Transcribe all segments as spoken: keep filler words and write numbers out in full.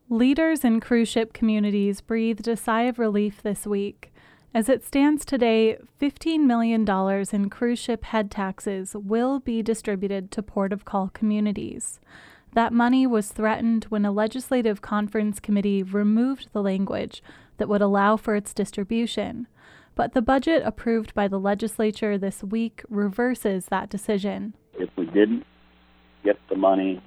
Leaders in cruise ship communities breathed a sigh of relief this week. As it stands today, fifteen million dollars in cruise ship head taxes will be distributed to port of call communities. That money was threatened when a legislative conference committee removed the language that would allow for its distribution. But the budget approved by the legislature this week reverses that decision. If we didn't get the money,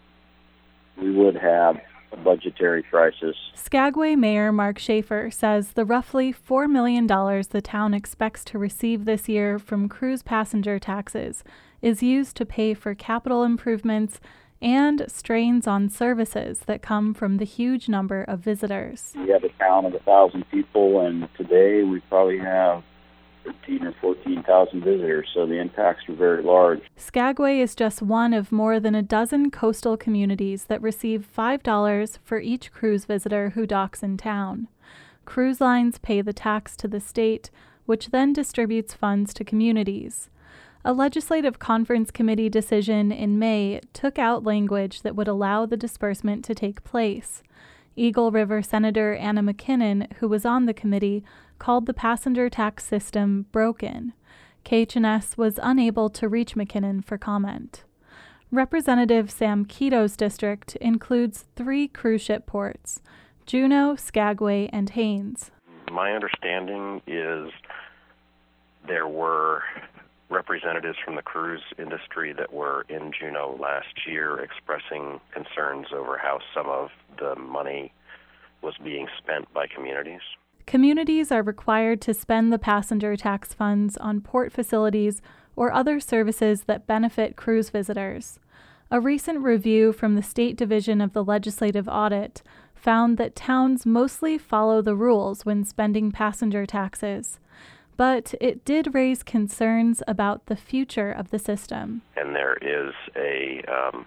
we would have a budgetary crisis. Skagway Mayor Mark Schaefer says the roughly four million dollars the town expects to receive this year from cruise passenger taxes is used to pay for capital improvements and strains on services that come from the huge number of visitors. We have a town of one thousand people, and today we probably have thirteen or fourteen thousand visitors, so the impacts are very large. Skagway is just one of more than a dozen coastal communities that receive five dollars for each cruise visitor who docks in town. Cruise lines pay the tax to the state, which then distributes funds to communities. A legislative conference committee decision in May took out language that would allow the disbursement to take place. Eagle River Senator Anna McKinnon, who was on the committee, called the passenger tax system broken. K H N S was unable to reach McKinnon for comment. Representative Sam Keto's district includes three cruise ship ports: Juneau, Skagway, and Haines. My understanding is there were representatives from the cruise industry that were in Juneau last year expressing concerns over how some of the money was being spent by communities. Communities are required to spend the passenger tax funds on port facilities or other services that benefit cruise visitors. A recent review from the State Division of the Legislative Audit found that towns mostly follow the rules when spending passenger taxes. But it did raise concerns about the future of the system. And there is a, um,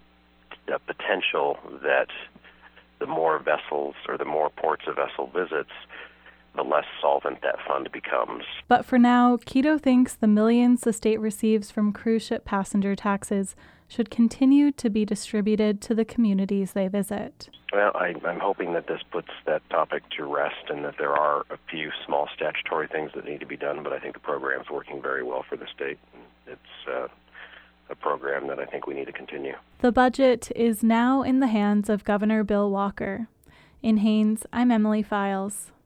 a potential that the more vessels or the more ports a vessel visits, the less solvent that fund becomes. But for now, Keto thinks the millions the state receives from cruise ship passenger taxes should continue to be distributed to the communities they visit. Well, I, I'm hoping that this puts that topic to rest and that there are a few small statutory things that need to be done, but I think the program's working very well for the state. It's uh, a program that I think we need to continue. The budget is now in the hands of Governor Bill Walker. In Haines, I'm Emily Files.